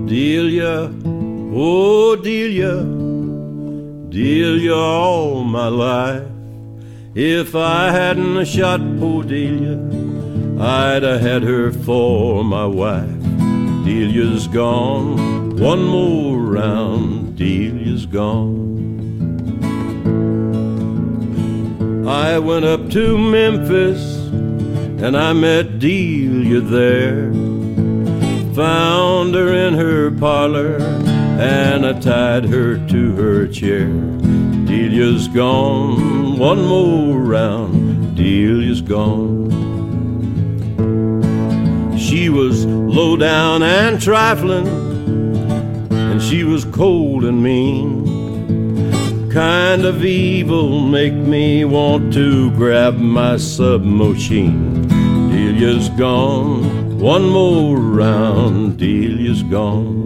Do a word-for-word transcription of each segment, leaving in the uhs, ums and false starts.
Delia, oh Delia, Delia all my life. If I hadn't a shot poor Delia, I'd have had her for my wife. Delia's gone, one more round, Delia's gone. I went up to Memphis and I met Delia there. Found her in her parlor and I tied her to her chair. Delia's gone, one more round, Delia's gone. She was low down and trifling, and she was cold and mean. Kind of evil make me want to grab my submachine. Delia's gone, one more round, Delia's gone.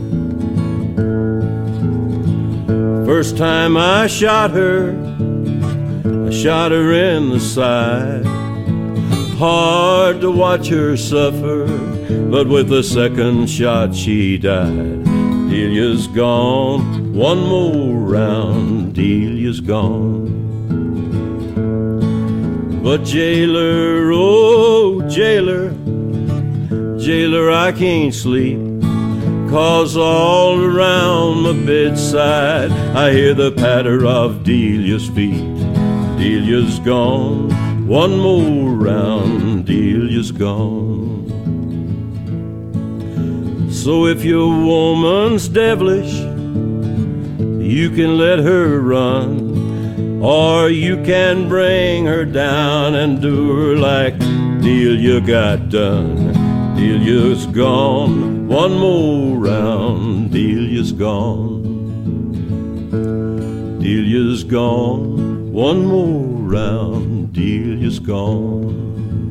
First time I shot her, I shot her in the side. Hard to watch her suffer, but with the second shot she died. Delia's gone, one more round, Delia's gone. But jailer, oh jailer, jailer, I can't sleep, 'cause all around my bedside I hear the patter of Delia's feet. Delia's gone, one more round, Delia's gone. So if your woman's devilish, you can let her run, or you can bring her down and do her like Delia got done. Delia's gone, one more round, Delia's gone. Delia's gone, one more round, Delia's gone.